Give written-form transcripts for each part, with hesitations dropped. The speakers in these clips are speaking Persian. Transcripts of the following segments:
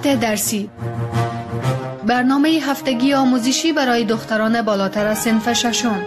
موضوعات درسی، برنامه هفتگی آموزشی برای دختران بالاتر از صنف ششم.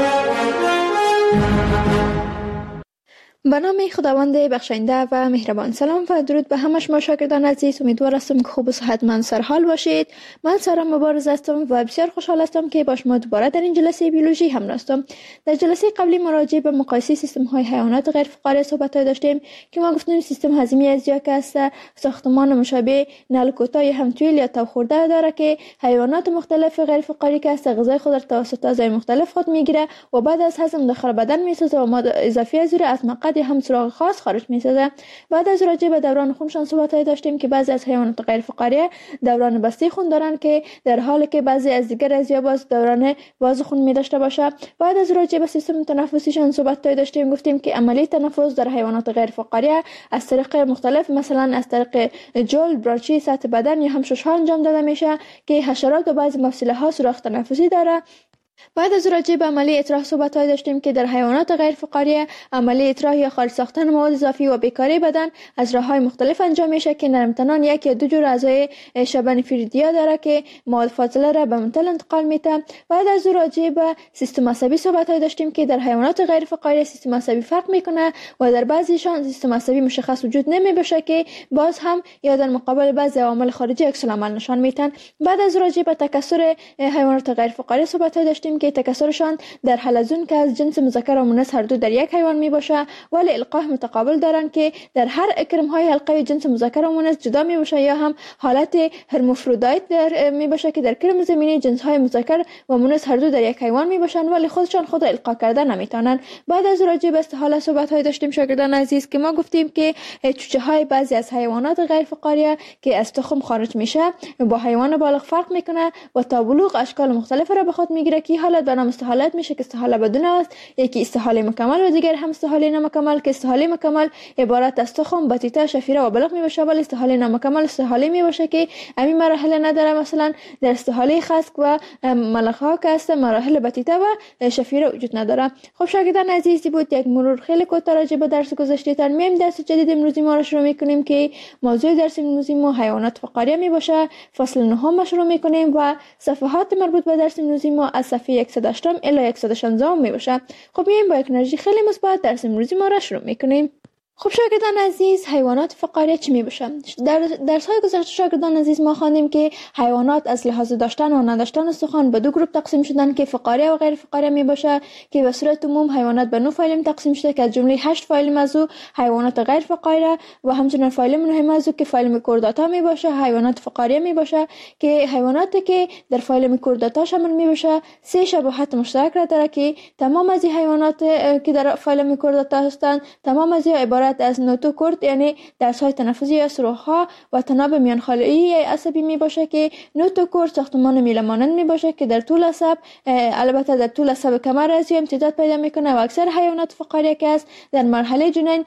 به نام خداوند بخشنده و مهربان. سلام و درود به همه شما شاگردان عزیز. امیدوار هستم که خوب و صحتمند سرحال باشید. من سارا مبارز هستم و بسیار خوشحال هستم که با شما دوباره در این جلسه بیولوژی همراه هستم. در جلسه قبلی مراجعه به مقایسه سیستم های حیوانات غیر فقاری صحبت داشتیم که ما گفتیم سیستم هضمی ازیا که است ساختمان مشابه نل کوتاه یا همتویل یا تاب خورده داره که حیوانات مختلف غیر فقاری که است غذای خود را توسط اعضای مختلف خود میگیره و بعد از هضم داخل بدن میسازه و ماده اضافی از او از مقعد هم سراغ خاص خارج میسازه. بعد از راجع به دوران خونشان صحبت داشتیم که بعضی از حیوانات غیر فقاری دوران بسته خون دارن که در حالی که بعضی از دیگر ازیا باز دوران باز خون می داشته باشه. بعد از راجع به سیستم تنفسیشان صحبت داشتیم، گفتیم که عملیه تنفس در حیوانات غیر فقاری از طریق مختلف، مثلا از طریق جلد، برانچی، سطح بدن یا هم ششها انجام داده میشه که حشرات و بعضی مفصله ها سوراخ تنفسی داره. بعد از راجع به عملیه اطراح صحبت داشتیم که در حیوانات غیر فقاری عملیه اطراح یا خارج ساختن مواد اضافی و بیکاری بدن از راه‌های مختلف انجام میشه که نرمتنان یک یا دو جور اعضای شبه فریدیا داره که مواد فاضله را به منتل انتقال میده. بعد از راجع به سیستم عصبی صحبت داشتیم که در حیوانات غیر فقاری سیستم عصبی فرق میکنه و در بعضیشان سیستم عصبی مشخص وجود نمیباشه که باز هم یا در مقابل بعضی عوامل خارجی عکس العمل نشان میدن. بعد از راجع به تکثر حیوانات غیر فقاری صحبت داشتیم که تکثرشان در حلزون که از جنس مذکر و مؤنث هر دو در یک حیوان می باشه، ولی القاح متقابل دارند که در هر اکرم های حلقه جنس مذکر و مؤنث جدا می باشه یا هم حالت هرمافرودیت در می باشه که در کرم زمینی جنس های مذکر و مؤنث هر دو در یک حیوان می باشند ولی خودشان خود القاح کرده نمیتونن. بعد از راجع به استحاله صحبت های داشتیم شاگردان عزیز که ما گفتیم که چوچه های بعضی از حیوانات غیر فقاری که از تخم خارج میشه با حیوان بالغ فرق میکنه و تا بلوغ اشکال مختلف را به خود میگیره که حالت به نام استحالت میشه که استحاله بدون است، یکی استحاله مکمل و دیگر هم استحاله نامکمل که استحاله مکمل عبارت از تخم، بطیطه، شفیره و بلغ میباشه، ولی استحاله نامکمل استحاله میباشه که همین مراحل نداره. مثلا در استحاله خسک و ملخ ها که است مراحل بطیطه و شفیره وجود نداره. خب شاگردان عزیزی بود یک مرور خیلی کوتاه راجع به درس گذشته تر. میایم درس جدید امروزی ما رو شروع میکنیم که موضوع درس امروزی ما حیوانات فقاریه میباشه. فصل 9 شروع میکنیم و صفحات مربوط به درس امروزی ما از صفحه 108 الی 116 می باشه. خب میایم با یک انرژی خیلی مثبت درس امروزی ما را شروع میکنیم. خب شاگردان عزیز، حیوانات فقاری چی می باشن؟ در درس های گذشته شاگردان عزیز ما خواندیم که حیوانات از لحاظ داشتن و نداشتن استخوان به دو گروه تقسیم شدن که فقاری و غیر فقاری می باشه که به صورت عموم حیوانات به 9 فایلم تقسیم شده که از جمله 8 فایلم از او حیوانات غیر فقاری و همچنین فایلم مهم از او که فایلم کورداتا می باشه حیوانات فقاری می باشه که حیواناتی که در فایلم کورداتا شامل می باشه 3 شباهت مشترک را داره که تمام از این حیوانات که در فایلم کورداتا هستند تمام از عبارت از نوتوکورد یعنی دستهای تنفسی یا سوراخ‌ها و تناب میانخاله‌ای عصبی می باشه که نوتوکورد ساختمان میله مانند می باشه که در طول عصب البته در طول عصب کمر از امتداد پیدا میکنه و اکثر حیوانات فقاری که است در مرحله جنین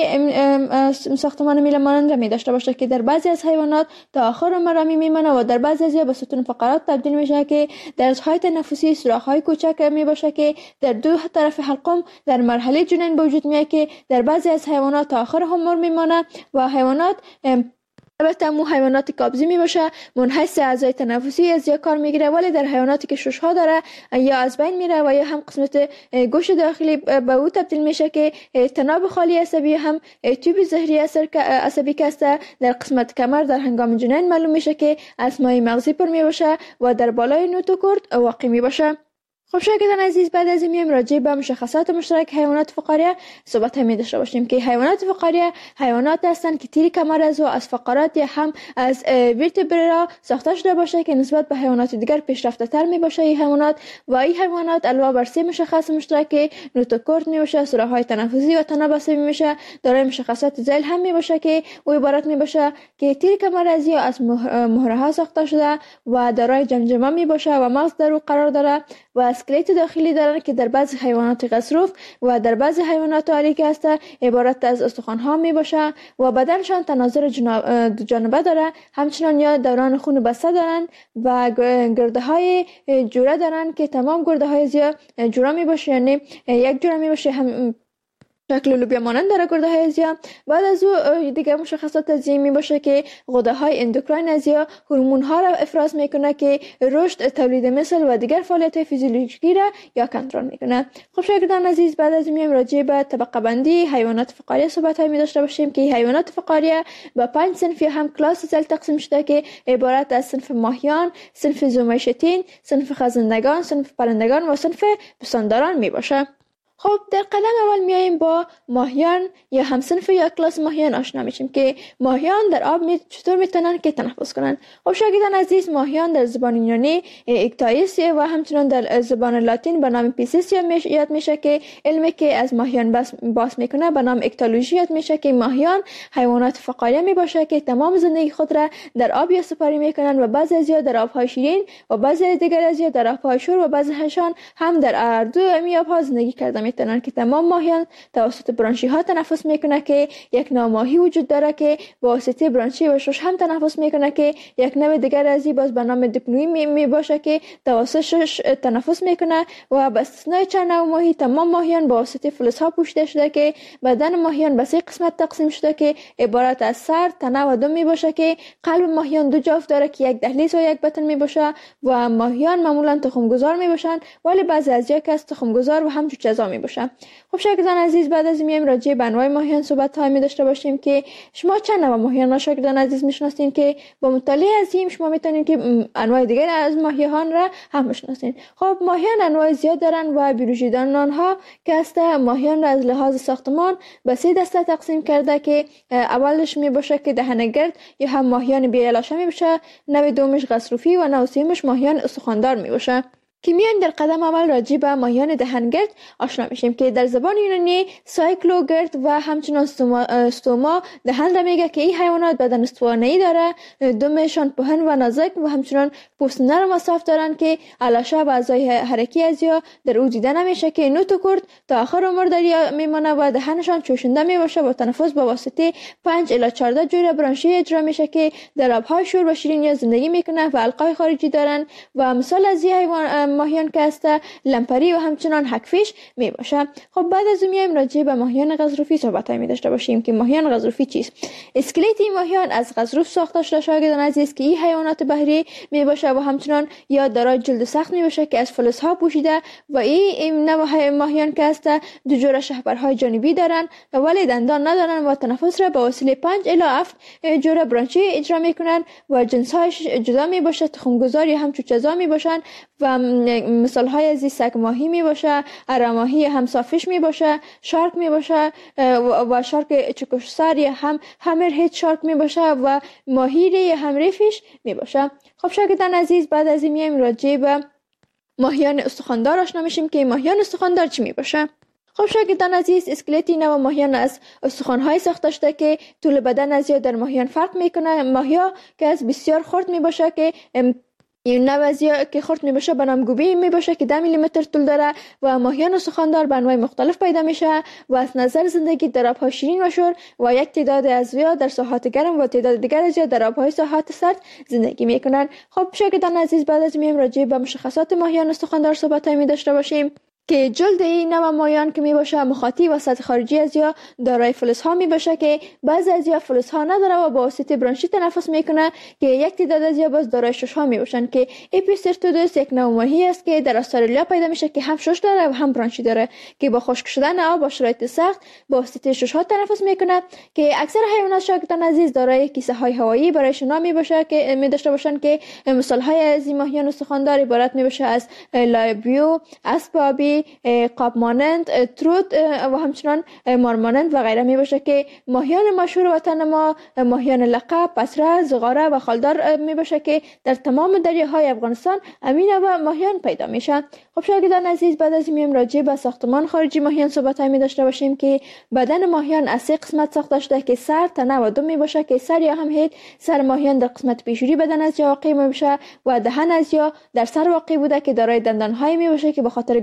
ساختمان میله مانند را می داشته باشه که در بعضی از حیوانات تا آخر عمر میمونه و در بعضی از به ستون فقرات تبدیل میشه که دستهای تنفسی سوراخ‌های کوچک می باشه که در دو طرف حلقم در مرحله جنین به وجود میاد که در بعضی از حیوانات تا آخر عمر میمانه و حیوانات البته مو حیوانات قابضی می باشه منحصر اعضای تنفسی از یا کار میگیره، ولی در حیواناتی که ششها داره یا از بین میره و یا هم قسمت گوش داخلی به او تبدیل میشه که تناب خالی عصبی هم تیوب ظهری عصبی که است در قسمت کمر در هنگام جنین معلوم میشه که از مایع مغزی پر می باشه و در بالای نوتوکورد واقع می باشه. خب شاگردان عزیز، بعد از این میایم راجع به مشخصات مشترک حیوانات فقاری صحبت می داشته باشیم که حیوانات فقاری حیوانات هستند که تیر کمر از فقرات یا هم از ورتبره را ساخته شده باشه که نسبت به حیوانات دیگر پیشرفته تر می باشه. این حیوانات علاوه بر 3 مشخص مشترک نوتوکورد می باشه، سوراخ‌های تنفسی و تناب عصبی می باشه، دارای مشخصات ذیل هم می باشه که او عبارت می باشه که تیر کمر از مهره ها ساخته شده و دارای جمجمه می باشه و مغز در او قرار داره و اسکلت داخلی دارن که در بعضی حیوانات غضروف و در بعضی حیوانات آلی که است عبارت از استخوان‌ها می باشه و بدنشان تناظر جانبه داره، همچنان یا دوران خون بسته دارن و گرده های جوره دارن که تمام گرده های زیاد جوره می باشه، یعنی یک جوره می باشه هم شکل لوبیا مانند در گرده های ازیا. بعد از او دیگه مشخصات ازی می باشه که غده های اندوکراین ازیا هورمون ها را افراز میکنه که رشد، تولید مثل و دیگر فعالیت فیزیولوژیکی را یا کنترل میکنه. خب شاگردان عزیز، بعد از میایم راجع به طبقه بندی حیوانات فقاریه صحبت های می داشته باشیم که حیوانات فقاریه به 5 صنف یا هم کلاس زل تقسیم شده که عبارت از صنف ماهیان، صنف زومشتین، صنف خزندگان، صنف پرندگان و صنف پستانداران می باشه. خب در قدم اول میایم با ماهیان یا همصنف یا کلاس ماهیان آشنا میشیم که ماهیان در آب چطور میتونن که تنفس کنن. خب شاگردان عزیز، ماهیان در زبان یونانی اکتایس و همچنان در زبان لاتین به نام پیسیس یاد میشه که علمی که از ماهیان بحث میکنه به نام اکتولوژی یاد میشه که ماهیان حیوانات فقاریه میباشه که تمام زندگی خود را در آب یا سپاری میکنن و بعضی ازیا در آبهای شیرین و بعضی دیگر ازیا در آبهای شور و بعضی هاشان هم در اردو آبها زندگی کرده میتونن که تمام ماهیان توسط برانشی ها تنفس میکنه که یک نوع ماهی وجود داره که با واسطه برانشی و شش هم تنفس میکنه که یک نوع دیگر ازی باز به نام دیپنوی می باشه که توسط شش تنفس میکنه و به استثنای چند نوع ماهی تمام ماهیان با واسطه فلز ها پوشیده شده که بدن ماهیان به 3 قسمت تقسیم شده که عبارت از سر، تنه و دم می باشه که قلب ماهیان 2 جفت داره که یک دهلیز و یک بطن می باشه و ماهیان معمولا تخم گذار می باشن ولی بعضی ازیا که از تخم گذار و هم جوجه‌زا می باشن. خب شاگردان عزیز، بعد از میایم راجع به انواع ماهیان صحبت های می داشته باشیم که شما چند نوع ماهیان شاگردان عزیز میشناسین که با مطالعه از این شما میتونین که انواع دیگر از ماهیان را هم بشناسین. خب ماهیان انواع زیاد دارن و بیولوژی دانان ها که است ماهیان را از لحاظ ساختمان به 3 دسته تقسیم کرده که اولش می باشه که دهنگرد یا هم ماهیان بی‌لاشه می باشه، نوع دومش غضروفی و نوع سومش ماهیان استخواندار می باشه. که میایم در قدم اول راجع به ماهیان دهنگرد آشنا میشیم که در زبان یونانی سایکلوگرد و همچنان ستوما دهن را میگه که این حیوانات بدن استوانه‌ای داره، دمشان پهن و نازک و همچنان پوست نرم و صاف دارن که الاشه و اعضای حرکی ازیا در او دیده نمیشه که نوت کرد تا آخر عمر دریا میمونه و دهنشان چوشنده میباشه و تنفس با واسطه 5 الی 14 جوره برانشی اجرا میشه که در آبهای شور و شیرین زندگی میکنه و حلقای خارجی دارن و مثال از این ماهیان که است لمپری و همچنان حکفیش می باشه. خب بعد از میایم راجع به ماهیان غضروفی صحبت می داشته باشیم که ماهیان غضروفی چیست. اسکلت این ماهیان از غضروف ساخته شده شاگردان عزیز که این حیوانات بحری می باشه و همچنان یا دارای جلد سخت می باشه که از فلز ها پوشیده و این نوع ماهیان که است 2 جوره شهپرهای جانبی دارن ولی دندان ندارن و تنفس را با وسیله 5 الی 7 جوره برانشی اجرا میکنن و جنس هایش جدا می باشه، تخم گذار یا هم چوچه‌زا می باشن و مثال های از سگ ماهی می باشه، اره ماهی هم صافیش می باشه، شارک می باشه و شارک چکشسر یا هم همرهد شارک می باشه و ماهی ری هم ریفیش می باشه. خب شاگردان عزیز، بعد از این میایم راجع به ماهیان استخواندار آشنا میشیم که ماهیان استخواندار چی می باشه. خب شاگردان عزیز، اسکلتی نوع ماهیان از استخوان‌های ساخته شده که طول بدن از در ماهیان فرق میکنه. ماهیا که از بسیار خرد می باشه که این نوازیا که خرد می باشه به نام گوبی می باشه که 10 میلیمتر طول داره و ماهیان استخواندار به انواع مختلف پیدا میشه و از نظر زندگی در آبهای شیرین و شور و یک تعداد از ویا در ساحات گرم و تعداد دیگر از در آبهای ساحات سرد زندگی میکنن. خب شاگردان عزیز، بعد از میایم راجع به مشخصات ماهیان استخواندار صحبت می داشته باشیم که جلد این نوع ماهیان که می باشه مخاطی و سطح خارجی از یا دارای فلز ها می باشه که بعضی از یا فلز ها نداره و با واسطه برانشی تنفس میکنه که یک تعداد از یا باز دارای شش ها می باشن که اپیسرتودوس یک نوع ماهی است که در استرالیا پیدا میشه که هم شش داره و هم برانشی داره که با خشک شدن آب با شرایط سخت با واسطه شش ها تنفس میکنه که اکثر حیوانات شاگردان عزیز دارای کیسه های هوایی برای شنا می باشه که می داشته باشن که مثال های از این ماهیان استخواندار عبارت می باشه از لایبیو، اسب آبی، قاب مانند، تروت و همچنان مار مانند و غیره می باشه که ماهیان مشهور وطن ما ماهیان لقب، پسره، زغاره و خالدار می باشه که در تمام دریاهای افغانستان امین و ماهیان پیدا میشن. خب شاگردان عزیز، بعد از میایم راجع به ساختمان خارجی ماهیان صحبت می داشته باشیم که بدن ماهیان از 3 قسمت ساخته شده که سر، تنه و دم می باشه که سر یا هم هید سر ماهیان در قسمت پیشوری بدن از یا واقع می باشه و دهن از یا در سر واقع بوده که دارای دندان های می باشه که به خاطر گرفتن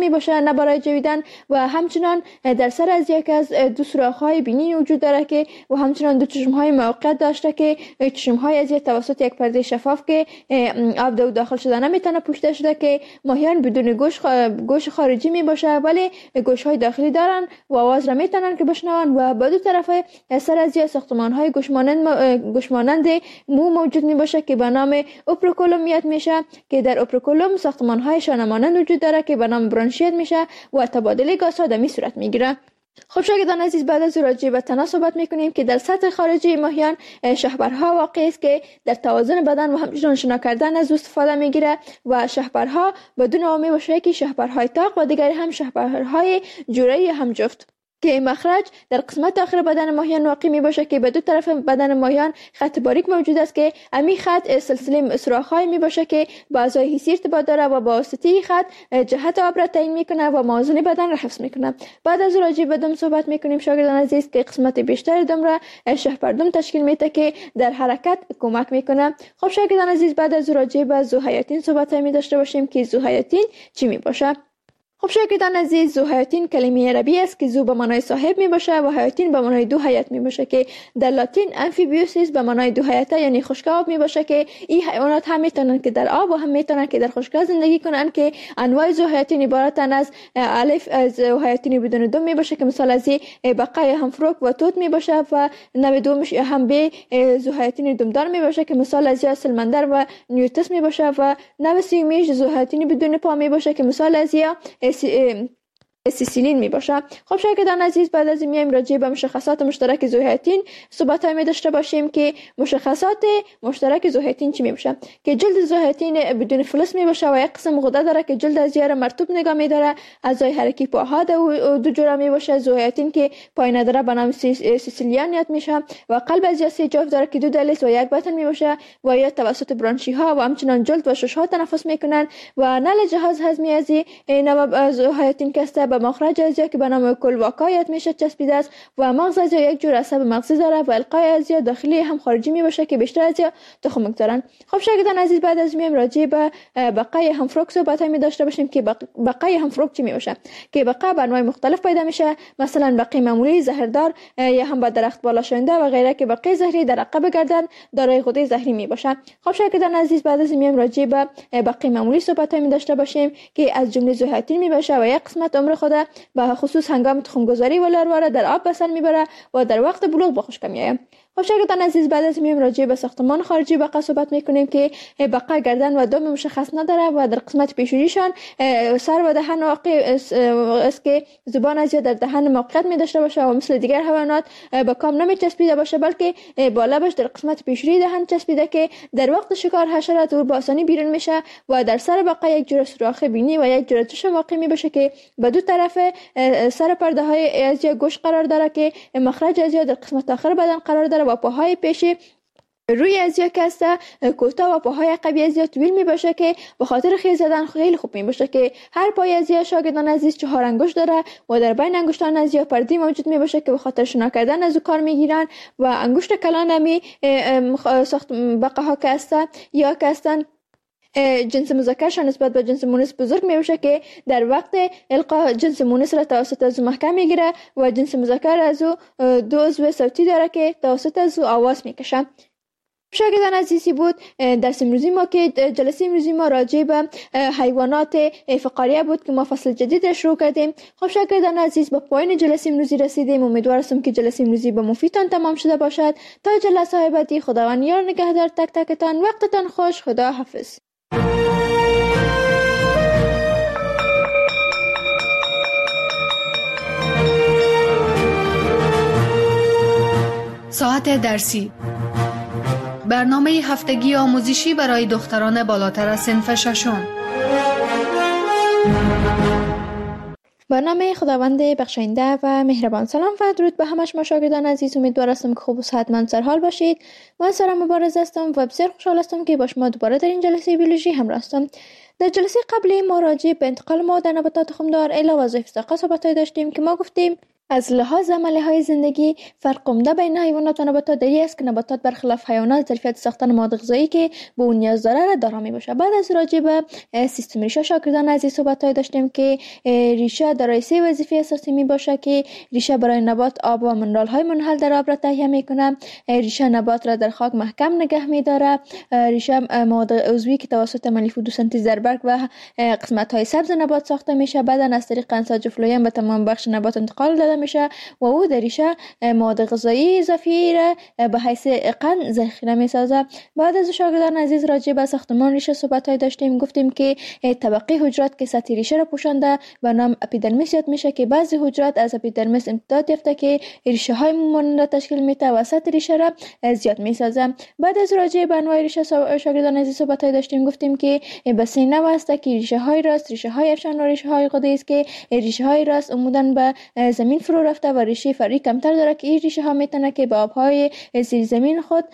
می باشه، نه برای جویدن. و همچنان در سر از یک از دو سوراخ‌های بینی وجود داره که و همچنان دو چشم‌های موقت داشته که چشم‌های از توسط یک پرده شفاف که آب داخل شده نمیتونه پوشیده شده که ماهیان بدون گوش خارجی می باشه ولی گوش‌های داخلی دارن و آواز را میتونن که بشنون. و به دو طرف سر از ساختمان‌های گوشمانند مو موجود می باشه که به نام اوپروکولومیت میشه که در اوپروکولوم ساختمان‌های شانه مانند وجود داره که به نام برانشیت میشه و تبادل گازها در می صورت میگیره. خب شاگردان عزیز، بعد از راجع به تنه صحبت میکنیم که در سطح خارجی ماهیان شهپرها واقع است که در توازن بدن و همچنین شنا کردن از استفاده میگیره و شهپرها بدون عامی باشه که شهپرهای تاق و دیگری هم شهپرهای جورایی هم جفت که مخرج در قسمت آخر بدن ماهیان واقع می باشه که به دو طرف بدن ماهیان خط باریک موجود است که امی خط سلسله سوراخ‌های می باشه که با اعضای حسی ارتباط داره و با واسطه خط جهت آب را تعیین میکنه و موازن بدن را حفظ میکنه. بعد از راجع به دم صحبت میکنیم شاگردان عزیز که قسمت بیشتر دم را شهپردم تشکیل میده که در حرکت کمک میکنه. خب شاگردان عزیز، بعد از راجع به ذوحیاتین صحبت می داشته باشیم که ذوحیاتین چی می باشه. خب شاگردان عزیز، ذوحیاتین کلمه عربی است که ذو به معنای صاحب می باشه و حیاتین به معنای دو حیات می باشه که در لاتین امفیبیوسیس به معنای دو حیاته یعنی خشک آب می باشه که این حیوانات هم میتونن که در آب و هم میتونن که در خشک زندگی کنن که انواع ذوحیاتین عبارتن از الف ذوحیاتین بدون دم می باشه که مثال از بقای همفروک و توت می باشه و نوع دومش هم به ذوحیاتین دمدار می باشه که مثال از سلمندر و نیوتس می باشه و نوع سومیش ذوحیاتین بدون پا می باشه که مثال از سیسیلین می باشه. خب شاگردان عزیز، بعد از این میایم راجع به مشخصات مشترک ذوحیاتین صحبت می داشته باشیم که مشخصات مشترک ذوحیاتین چی می باشه که جلد ذوحیاتین بدون فلس می باشه و یک قسم غده داره که جلد از یار مرطوب نگاه می داره. اعضای حرکی پاها دو جوره می باشه. ذوحیاتین که پای نداره به نام سیسیلیانیت میشه و قلب از سه جفت داره که دو دلیس و یک بطن می باشه و یا توسط برانشی ها و همچنان جلد و شش ها تنفس میکنن و نل جهاز هضمی از نوع ذوحیاتین که به مخرج ازیا که به نام کلواکایت میشه چسبیده است و مغز ازیا یک جور عصب مغزی داره و القای ازیا داخلی هم خارجی می باشه که بیشتر ازیا تخم دارن. خب شاگردان عزیز، بعد از میم راجع به بقای همفروک صحبت می داشته باشیم که بقای همفروک چی می باشه که بقا به انواع مختلف پیدا میشه، مثلا بقای معمولی زهردار یا هم با درخت بالا شونده و غیره که بقای زهری در عقب گردن دارای غده زهری می باشه. خب شاگردان عزیز، بعد از میم راجع به بقای معمولی صحبت می داشته باشیم که از جمله ذوحیاتین می باشه و یک قسمت عمر خود به خصوص هنگام تخمگذاری و لارواره در آب به سر میبره و در وقت بلوغ به خشک میآید. خب شاگردان عزیز، بعد از میم راجع به ساختمان خارجی بقا صحبت میکنیم که بقا گردن و دم مشخص نداره و در قسمت پیشونیشان سر و دهن واقع است که زبان از در دهن موقعیت می داشته باشه و مثل دیگر حیوانات به کام نمی چسبیده باشه بلکه با لبش در قسمت پیشونی دهن چسبیده که در وقت شکار حشرات او با آسانی بیرون میشه و در سر بقا یک جور سوراخ بینی و یک جور چشم واقع می باشه که به دو طرف سر پرده های از گوش قرار داره که مخرج از در قسمت آخر بدن قرار داره و پاهای پیشی روی ازیا کسته کوتاه و پاهای عقبی ازیا طویل می باشه که به خاطر خیز زدن خیلی خوب می باشه که هر پای ازیا شاگردان عزیز 4 انگشت داره و در بین انگشتان ازیا پردی موجود می باشه که به خاطر شنا کردن از او کار می گیرن و انگشت کلان همی ساخت بقاها کسته یا کستن جنس مذکرشان نسبت به جنس مونس بزرگ می باشه که در وقت القا جنس مونس را توسط از محکم می گیره و جنس مذکر از او 2 عضو صوتی داره که توسط از او آواز می کشه. شاگردان عزیزی بود درس امروزی ما که جلسه امروزی ما راجع به حیوانات فقاریه بود که ما فصل جدید را شروع کردیم. خب شاگردان عزیز، به پایان جلسه امروزی رسیدیم. امیدوارم که جلسه امروزی به مفیدتان تمام شده باشد. تا جلسه های بعدی خداوند یار نگهدار تک تکتان. وقتتان خوش. خدا حافظ. ساعت درسی، برنامه هفتگی آموزشی برای دختران بالاتر از صنف ششم. برنامه خداوند بخشاینده و مهربان. سلام و درود به همه شما شاگردان عزیز. امیدوارم که خوب و صحتمند سرحال باشید. من سارا مبارز هستم و بسیار خوشحال هستم که با شما دوباره در این جلسه بیولوژی همراه هستم. در جلسه قبلی ما راجع به انتقال مواد نباتات تخمدار الی وظایف ساقه صحبت داشتیم که ما گفتیم از لحاظ عملیه‌های زندگی فرق عمده بین حیوانات و نباتات در این است که نباتات برخلاف حیوانات ظرفیت ساختن مواد غذایی که به اون نیاز داره را دارا میباشه. بعد از راجع به سیستم ریشه شاگردان عزیز صحبت‌های داشتیم که ریشه دارای 3 وظیفه اساسی میباشه که ریشه برای نبات آب و منرال‌های منحل در آب را تهیه میکنه، ریشه نبات را در خاک محکم نگه میداره، ریشه مواد عضوی که توسط عملیه فتوسنتز در برگ و قسمت‌های سبز نبات ساخته میشه بعد از طریق انساج فلویم به تمام بخش نبات انتقال داده میشه و او در ریشه مواد غذایی اضافی را به حیث قند ذخیره میسازه. بعد از شاگردان عزیز راجع به ساختمان ریشه صحبت‌های داشتیم، گفتیم که طبقه حجرات که سطح ریشه را پوشانده به نام اپیدرمیس یاد میشه که بعضی حجرات از اپیدرمیس امتداد یافته که ریشه های مانند تشکیل میده و سطح ریشه را زیاد میسازه. بعد از راجع به انواع ریشه شاگردان عزیز صحبت‌های داشتیم، گفتیم که به 3 نوع است که ریشه های راست، ریشه های افشان و ریشه های غده‌ای است که ریشه های راست عموداً به زمین فرو رفته و ریشه فرعی کمتر داره که این ریشه ها میتونه که به آبهای زیر زمین خود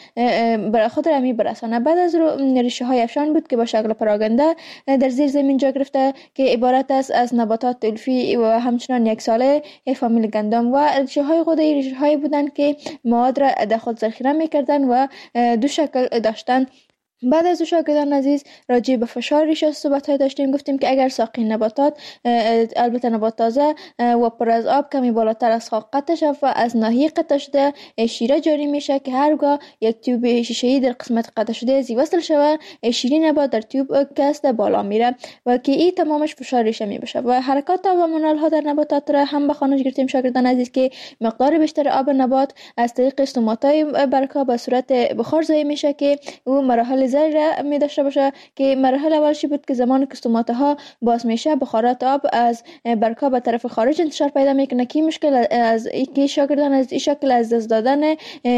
را برسانه. بعد از ریشه های افشان بود که با شکل پراگنده در زیر زمین جا گرفته که عبارت است از نباتات علفی و همچنان یک ساله فامیل گندم، و ریشه های غده‌ای ریشه هایی بودند که مواد را در خود ذخیره میکردند و 2 شکل داشتند. بعد از شاگردان عزیز راجع به فشار ریشه صحبت‌های داشتیم، گفتیم که اگر ساقه نباتات البته نبات تازه و پر از آب کمی بالاتر از خاک قطع شود و از ناحیه قطع شده شیره جاری میشه که هرگاه یک تیوب شیشه‌ای در قسمت قطع شده زی وصل شود شیره نبات در تیوب کست بالا میره و که این تمامش فشار ریشه میبشه و حرکات آب و منرال ها در نباتات را هم به خانش گرفتیم شاگردان عزیز که مقدار بیشتر آب نبات از طریق استوماتای برگ‌ها به صورت بخار ضایع میشه که او مراحل زیر می داشته باشه که مرحله اولش بود که زمان که استوماتها باز میشه بخارات آب از برگ‌ها به طرف خارج انتشار پیدا میکنه که مشکل از اینکه شاگردان از این شکل از دست دادن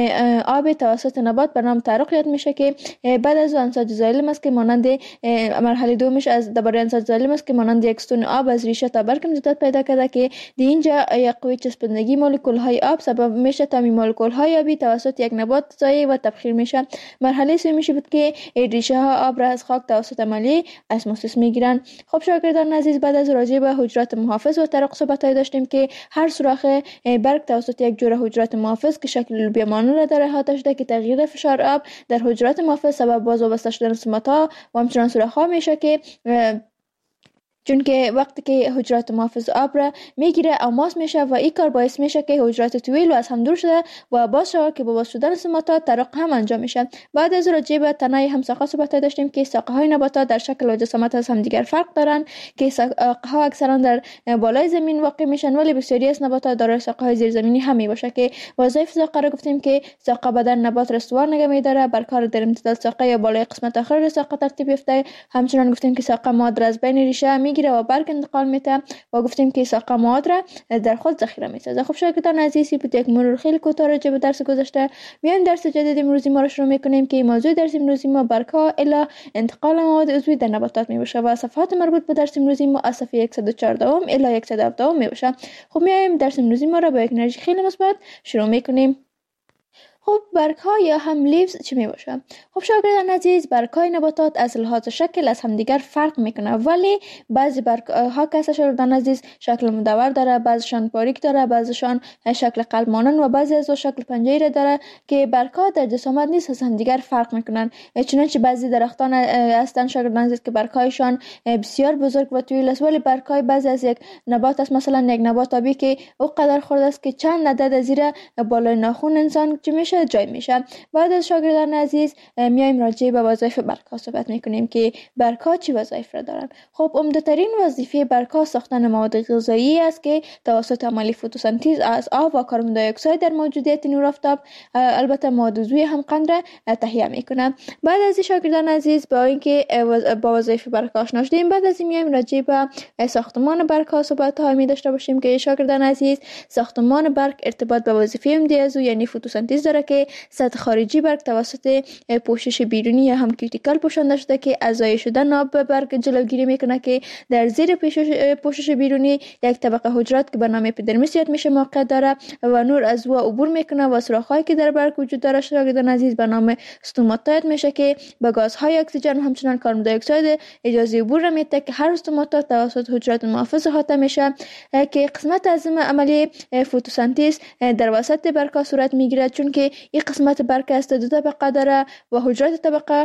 آب توسط نبات به نام تعرق یاد میشه که بعد از انساج زایلم است که مانند مرحله دومش از درباره انساج زایلم است که مانند یک ستون آب از ریشه تا برگ امتداد پیدا کرده که در اینجا یک قوه چسبندگی مولکول های آب سبب میشه تا می مولکول های آبی توسط یک نبات ضایع و تبخیر میشه. مرحله سومیش بود که ریشه ها آب را از خاک توسط عملیه اسموسیس میگیرن. خب شاگردان عزیز بعد از راجع به حجرات محافظ و طرق صحبت‌های داشتیم که هر سوراخ برگ توسط یک جوره حجرات محافظ که شکل لوبیا مانند را داره احاطه شده که تغییر فشار آب در حجرات محافظ سبب باز و بسته شدن استومات‌ها و همچنان سوراخ‌ها میشه که چون که وقتی که حجرات محافظ آب را میگیره او ماس میشه و این کار باعث میشه که حجرات طویل و از هم دور شده و باز شود که با باز شدن استوماتات طرق هم انجام میشه. بعد از راجع به تنه همساقه صحبت داشتیم که ساقه های نباتات در شکل و جسامت از هم دیگر فرق دارن که ساقه ها اکثرا در بالای زمین واقع میشن ولی بسیاری از نباتات دارای ساقه های زیر زمینی هم میباشه که وظایف ساقه را گفتیم که ساقه بدن نبات را استوار نگه میداره، برکار در امتداد ساقه یا بالای قسمت آخر ساقه ترتیب یافته. همچنان گفتیم که ساقه مواد را از بین ریشه میگیره و برگ انتقال میده و گفتیم که ساقه مواد را در خود ذخیره میسازه. خب شاگردان عزیزی بود یک مرور خیلی کوتاه راجع به درس گذشته. میایم درس جدید امروزی ما را شروع میکنیم که موضوع درس امروزی ما برگ‌ها الی انتقال مواد عضوی در نباتات میباشه و صفحات مربوط به درس امروزی ما از صفحه 114 الی 117 میباشه. خب میایم درس امروزی ما را با یک انرژی خیلی مثبت شروع میکنیم. خب برگ‌ها یا هم لیوز چی میباشه؟ خب شاگردان عزیز برگ‌های نباتات از لحاظ شکل از همدیگر فرق میکنه ولی بعضی برگ‌ها که شاگردان عزیز شکل مدور داره، بعضیشان باریک داره، بعضیشان شکل قلب مانند و بعضی از شکل پنجره داره که برگ‌ها در جسامت نیز از همدیگر فرق میکنن. چنانچه بعضی درختان هستن شاگردان عزیز که برگ‌هایشان بسیار بزرگ و طویل است ولی برگ‌های بعضی از یک نبات است، مثلا یک نبات آبی که او قدر خرد است که چند عدد زیر بالای ناخن انسان چی میشه جای میشه. بعد از شاگردان عزیز میایم راجع به وظایف برگ‌ها صحبت میکنیم که برگ‌ها چی وظایف را دارن. خب عمده‌ترین وظیفه برگ‌ها ساختن مواد غذایی است که توسط عملیه فتوسنتز از آب و کربن دی اکساید در موجودیت نور آفتاب البته مواد عضوی هم قند را تهیه میکنه. بعد از شاگردان عزیز با اینکه با وظایف برگ‌ها آشنا شدیم بعد از میایم راجع به ساختمان برگ‌ها صحبت های می داشته باشیم که شاگردان عزیز ساختمان برگ ارتباط به وظیفه عمده از او یعنی فتوسنتز داره داره که سطح خارجی برگ توسط پوشش بیرونی یا هم کیوتیکل پوشانده شده که از ضایع شدن آب به برگ جلوگیری میکنه که در زیر پوشش بیرونی یک طبقه حجرات که به نام اپیدرمیس یاد میشه موقع داره و نور از او عبور میکنه و سوراخ‌هایی که در برگ وجود داره شاگردان عزیز به نام استوماتا یاد میشه که به گازهای اکسیژن و همچنان کاربن دی اکساید اجازه عبور میده که هر استوماتا توسط حجرات محافظ احاطه میشه که قسمت از عملیه فتوسنتز در وسط برگ صورت میگیره، چون که این قسمت برگ است دو طبقه داره و حجرات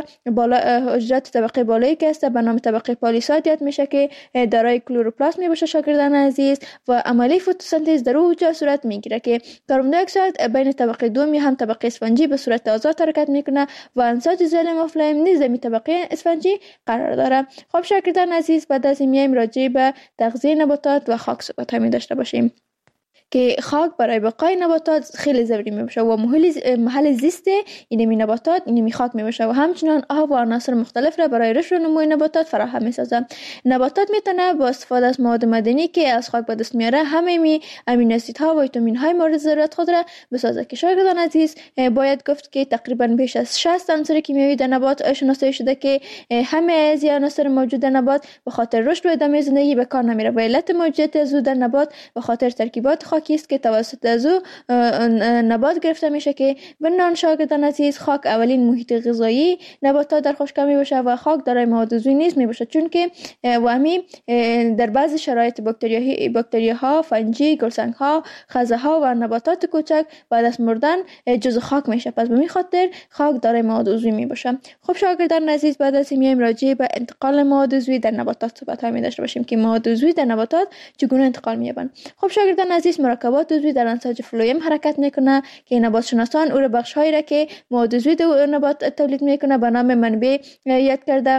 طبقه بالایی که است به نام طبقه پالیساد یاد میشه که دارای کلوروپلاست میباشه شاگردان عزیز و عملیه فتوسنتز در او جا صورت میگیره که کاربن دی اکساید بین طبقه دومی هم طبقه اسفنجی به صورت آزاد حرکت میکنه و انساج زلم و فلیم نیز در طبقه اسفنجی قرار داره. خب شاگردان عزیز بعد از این میایم راجع به تغذیه نباتات و خاک صحبت می داشته باشیم که خاک برای بقای نباتات خیلی ضروری میشه و محل زیست اینمی نباتات اینمی خاک میشه و همچنان آب و عناصر مختلف را برای رشد و نمو نباتات فراهم میسازه. نباتات میتونه با استفاده از مواد معدنی که از خاک به دست میاره همه امینو اسیدها و ویتامین های مورد ضرورت خود را بسازه که شاگردان عزیز باید گفت که تقریبا بیش از 60 عنصر کیمیایی در نبات شناسایی شده که همه از این عناصر موجود در نبات به خاطر رشد و ادامه زندگی به کار نمیره و علت موجودیت از در نبات به خاطر ترکیبات خاکی است که توسط از او نبات گرفته میشه که بنان شاگردان عزیز خاک اولین محیط غذایی نباتات در خشکی میباشه و خاک دارای مواد عضوی نیست میباشه، چون که وامی در بعضی شرایط باکتریاها، فنجی، گلسنگ‌ها، خزه‌ها و نباتات کوچک بعد از مردن جزء خاک میشه، پس به این خاطر خاک دارای مواد عضوی میباشه. خب شاگردان عزیز بعد از این میایم راجع به انتقال مواد عضوی در نباتات صحبت می داشته باشیم که مواد عضوی در نباتات چگونه انتقال می‌یابند. خب شاگردان عزیز مرکبات عضوی در انساج فلویم حرکت میکنه که نبات شناسان او را بخش‌هایی را که مواد عضوی در نبات تولید میکنه به نام منبع یاد کرده.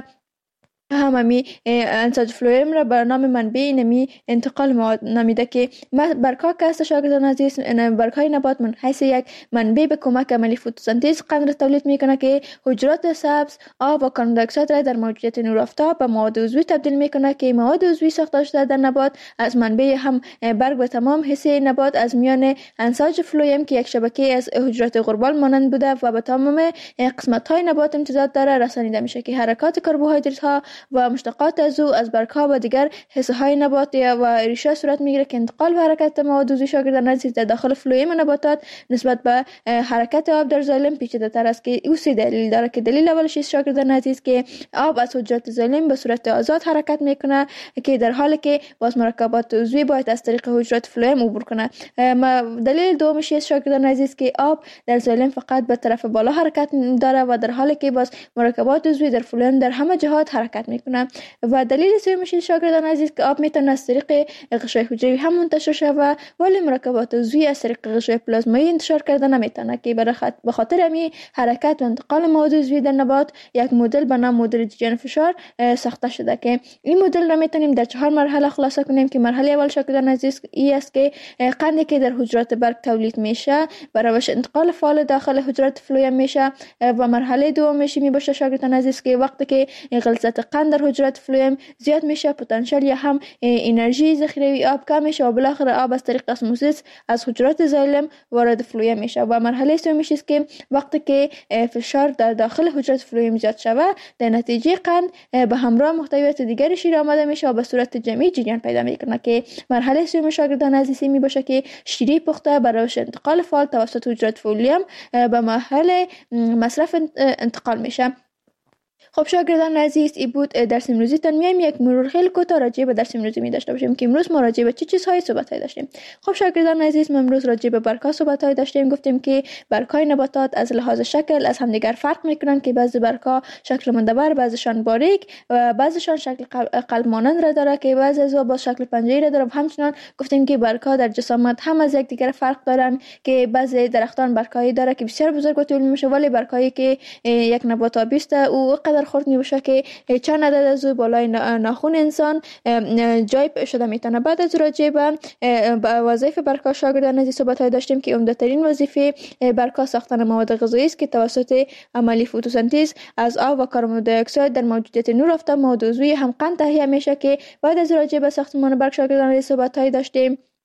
هممی انساج فلویم را بر نام منبع نمی انتقال مواد نامیده که برگ‌ها که است شاگردان عزیز برگ‌های نبات من حیث یک منبع به کمک عملی فتوسنتز قند را تولید میکنه که حجرات سبز آب و کاربن دی اکساید را در موجودیت نور آفتاب به مواد عضوی تبدیل میکنه که مواد عضوی ساخته شده در نبات از منبع هم برگ به تمام حصه نبات از میان انساج فلویم که یک شبکه از حجرات غربال مانند بوده و به تمام قسمت‌های نبات امتداد داره رسانیده میشه که حرکات کربوهیدرات ها و مشتقات از او از برگ‌ها و دیگر حصه‌های نبات و ریشه صورت میگیره که انتقال و حرکت مواد عضوی شاگردان عزیز در داخل فلویم نباتات نسبت به حرکت آب در زایلم پیچیده‌تر است که او سه دلیل داره که دلیل اولش است شاگردان عزیز که آب از حجرات زایلم به صورت آزاد حرکت میکنه که در حالی که باز مرکبات عضوی باید از طریق حجرات فلویم عبور کنه. دلیل دومش است شاگردان عزیز که آب در زایلم فقط به طرف بالا حرکت داره و در حالی که باز مرکبات عضوی در فلویم در همه جهات حرکت میکنه. و دلیل سومش شاگردان عزیز که آب میتونه از طریق غشای حجروی هم منتشر شوه ولی مرکبات عضوی از طریق غشای پلازمایی انتشار کرده نمیتونه که به خاطر همین حرکت و انتقال مواد عضوی در نبات یک مدل به نام مدل دیجن فشار ساخته شده که این مدل را میتونیم در 4 مرحله خلاصه کنیم که مرحله اول شاگردان عزیز این است که قندی که در حجرات برگ تولید میشه و روش انتقال فعال داخل حجرات فلویم میشه و مرحله دومش می باشه شاگردان عزیز که وقتی که غلظت قند در حجرات فلویم زیاد میشه پتانسیل یا هم انرژی ذخیره آب کم میشه و بالاخره آب از طریق اسموزیس از حجرات زایلم وارد فلویم میشه و مرحله سومش است که وقتی که فشار در داخل حجرات فلویم زیاد شوه در نتیجه قند به همراه محتویات دیگری شیر آماده میشه و به صورت جمعی جریان پیدا میکنه که مرحله سوم شاگردان عزیزی می باشه که شیری پخته برای انتقال فعال توسط حجرات فلویم به محل مصرف انتقال میشه. خب شاگردان عزیز این بود درس امروزی تان میایم یک مرور خیلی کوتاه راجع به درس امروزی می داشته باشیم که امروز ما راجع به چه چیزهایی صحبت داشتیم. خب شاگردان عزیز ما امروز راجع به برگ‌ها صحبت داشتیم، گفتیم که برگ‌های نباتات از لحاظ شکل از همدیگر فرق میکنن که بعضی برگ‌ها شکل مندبر، بعضیشان باریک و بعضیشان شکل قلب مانند را داره که بعضی از با شکل پنجه‌ای را داره. همچنین گفتیم که برگ‌ها در جسامت هم از یکدیگر فرق دارن که بعضی درختان برگ‌هایی داره که بسیار بزرگ و طولانی میشه ولی برگ‌هایی که یک نبات آبی است او قدر خرد میشه که چند عدد از بالای ناخن انسان جای شده میتونه. بعد از راجع به وظایف برگ‌ها شاگردان عزیز صحبت داشتیم که عمده‌ترین وظیفه برگ‌ها ساختن مواد غذایی است که توسط عملی فتوسنتز از آب و کاربن دی اکساید در موجودیت نور آفتاب مواد عضوی هم قند تهیه میشه که بعد از راجع به ساختمان برگ شاگردان عزیز صحبت داشتیم.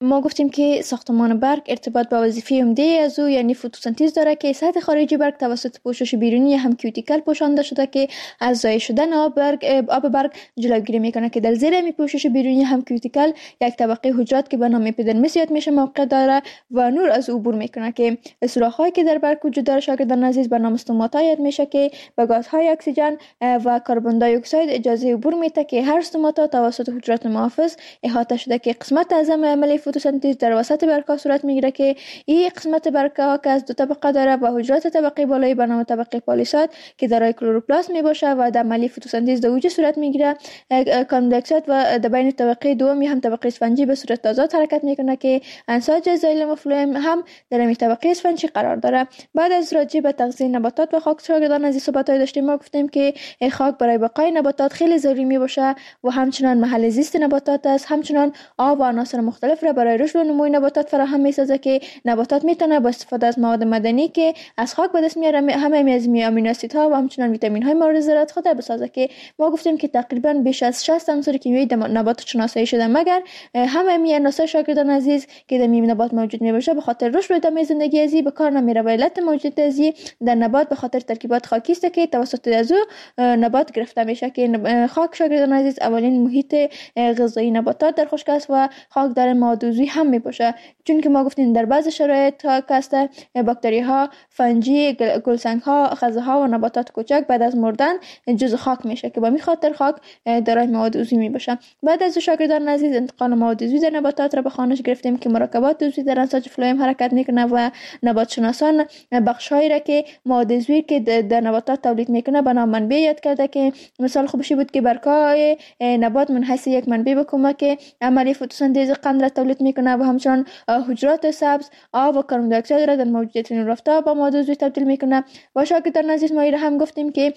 ما گفتیم که ساختمان برگ ارتباط با وظیفه عمده از او یعنی فتوسنتز داره که سطح خارجی برگ توسط پوشش بیرونی هم کیوتیکل پوشانده شده که از ضایع شدن آب برگ جلوگیری میکنه که در زیر پوشش بیرونی هم کیوتیکل یک طبقه حجرات که به نام اپیدرمیس یاد میشه موقع داره و نور از عبور میکنه که سوراخ‌هایی که در برگ وجود داره شاگردان عزیز به نام استوماتا یاد میشه که به گازهای اکسیژن و کربن دی اکساید اجازه عبور میده که هر استوماتا توسط حجرات محافظ احاطه شده که قسمت اعظم عملی فتوسنتز در وسط برگ‌ها صورت میگیره که این قسمت برگ‌ها که از دو طبقه داره و حجرات طبقه بالایی به نام طبقه پالیساد که دارای کلروپلاست میباشه و در عملی فتوسنتز در اوج صورت میگیره. کاربن دی اکساید و در بین طبقه دومی هم طبقه اسفنجی به صورت آزاد حرکت میکنه که انساج زایلم و فلوئم هم در این طبقه اسفنجی قرار داره. بعد از راجع به تغذیه نباتات و خاک شاگردان از این صحبت‌های داشتیم. ما گفتیم که خاک برای بقای نباتات خیلی ضروری میباشه و همچنان محل زیست نباتات است، همچنان آب و عناصر مختلف را برای رشد و نمو نباتات فراهم میسازه که نباتات میتونه با استفاده از مواد معدنی که از خاک به دست میاره همه از امینو اسیدها و همچنان ویتامین های مورد ضرورت خود بسازه که ما گفتیم که تقریبا بیش از 60 عنصر کیمیایی در نبات شناسایی شده مگر همه می عناصر شاگردان عزیز که در نبات موجود میباشه به خاطر رشد و ادامه زندگی ازی به کار نمیره و علت موجود ازی در نبات به خاطر ترکیبات خاکی است که توسط ازو نبات گرفته میشه که خاک شاگردان عزیز اولین محیط غذایی نباتات در خشک است و خاک در مواد عضوی هم میباشه چون که ما گفتیم در بعض شرایط کاست باکتری ها، فنجی، گلسنگ ها، خزه ها و نباتات کوچک بعد از مردن جزء خاک میشه که با می خاطر خاک دارای مواد عضوی میباشه. بعد از شاگردان عزیز انتقال مواد عضوی در نباتات را به خوانش گرفتیم که مرکبات عضوی در انساج فلوئم حرکت میکنه و نبات شناسان بخش‌هایی را که مواد عضوی که در نباتات تولید میکنه به نام منبع یاد کرده که مثال خوبشی بود که برگ‌های نبات من حیث یک منبع به کمک عملی فتوسنتز قند را تولید میکنه و همچنان حجرات سبز آب و کربن دی اکساید را در موجودیت نور آفتاب با مواد عضوی تبدیل میکنه. و شاگردان عزیز ما را هم گفتیم که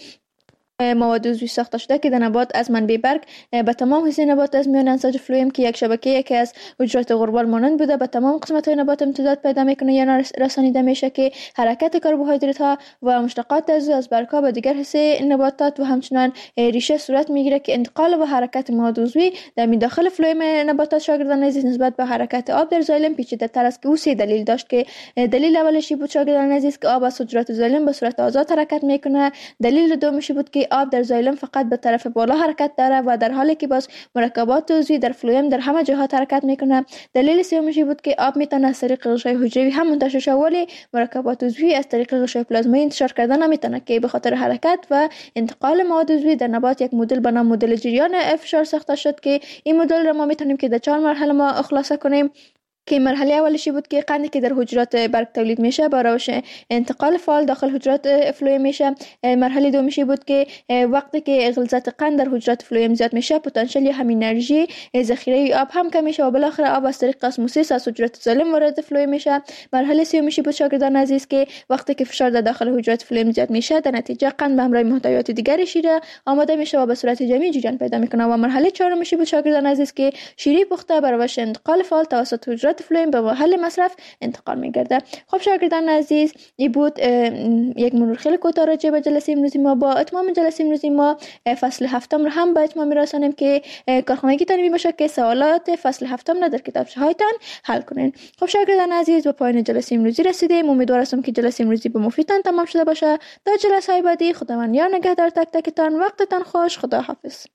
مواد عضوی ساخته شده که در نبات از منبع برگ به تمام حصه نبات از میان انساج فلوئم که یک شبکه که از حجرات غربال مانند بوده به تمام قسمت‌های نبات امتداد پیدا میکنه یا رسانیده میشه که حرکت کربوهیدرات ها و مشتقات از برگ‌ها به دیگر حصه نباتات و همچنان ریشه صورت میگیره که انتقال و حرکت مواد عضوی در داخل فلوئم نباتات شاگردان عزیز نسبت به حرکت آب در زایلم پیچیده‌تر است که او سه دلیل داشت که دلیل اولشی بود شاگردان عزیز که آب از حجرات زایلم به صورت آزاد حرکت میکنه. دلیل دومشی بود که آب در زایلم فقط به طرف بالا حرکت داره و در حالی که باز مرکبات عضوی در فلوئم در همه جهات حرکت میکنه. دلیل سومشی بود که آب میتونه از طریق غشای حجروی هم منتشر شه ولی مرکبات عضوی از طریق غشای پلازمایی انتشار کردن نمیتونه که به خاطر حرکت و انتقال مواد عضوی در نبات یک مدل به نام مدل جریان فشار ساخته شد که این مدل را ما میتونیم که در 4 مرحله ما خلاصه کنیم که مرحله اولشی بود که قندی که در حجرات برگ تولید میشه با روش انتقال فعال داخل حجرات فلوئم میشه. مرحله دومیشی بود که وقتی که غلظت قند در حجرات فلوئم زیاد میشه پتانسیل یا هم انرژی ذخیره آب هم کم میشه و بالاخره آب از طریق اسموسیس از حجرات زایلم وارد فلوئم میشه. مرحله سومیشی بود شاگردان عزیز که وقتی که فشار در داخل حجرات فلوئم زیاد میشه در نتیجه قند به همراه محتویات دیگری شیره آماده میشه و به صورت جمعی جریان پیدا میکنه. و مرحله چهارمیشی بود شاگردان عزیز که شیره پخته بر روش انتقال فعال توسط حجرات فلوئم به محل مصرف انتقال میگرده. خب شاگردان عزیز این بود یک مرور خیلی کوتاه راجع به جلسه امروزی ما. با اتمام جلسه امروزی ما فصل هفتم رو هم به اتمام میرسانیم که کارخانگی تان میباشه که سوالات فصل هفتم را در کتابچه هایتان حل کنین. خب شاگردان عزیز به پایان جلسه امروزی رسیدیم. امیدوار هستم که جلسه امروزی به مفیدتان تمام شده باشه. تا جلسه های بعدی خداوند یار نگهدار تک تکتان. وقتتان خوش. خدا حافظ.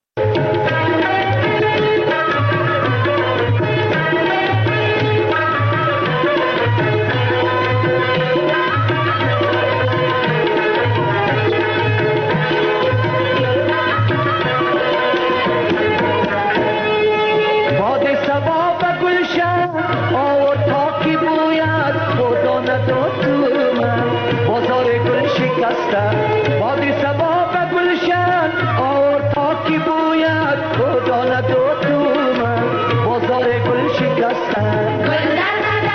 بادی سبا به گلشن اور پاکی بوید خدا ندو تو من بازار گل شکستن گل در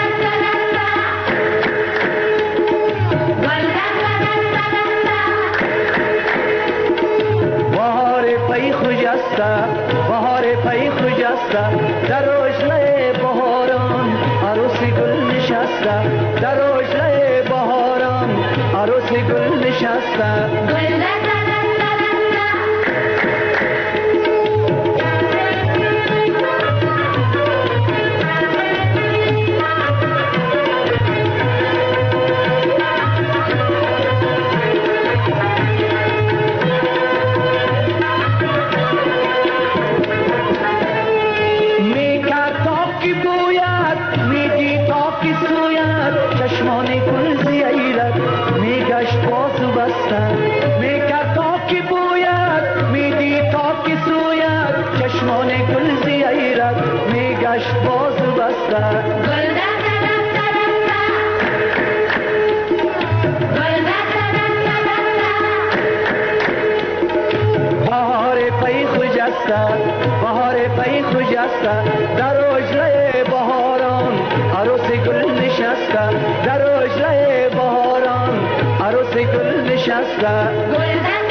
بهار پی خوجسته بهار پی خوجسته در روشنه بهاران عروسی گل نشسته در روشنه بهاران عروسی گل نشسته گل زیرت میگشت باز و بسته. بهار پی خجسته، بهار پی خجسته، در اجله بهاران عروس گل نشسته، در اجله بهاران عروس گل نشسته.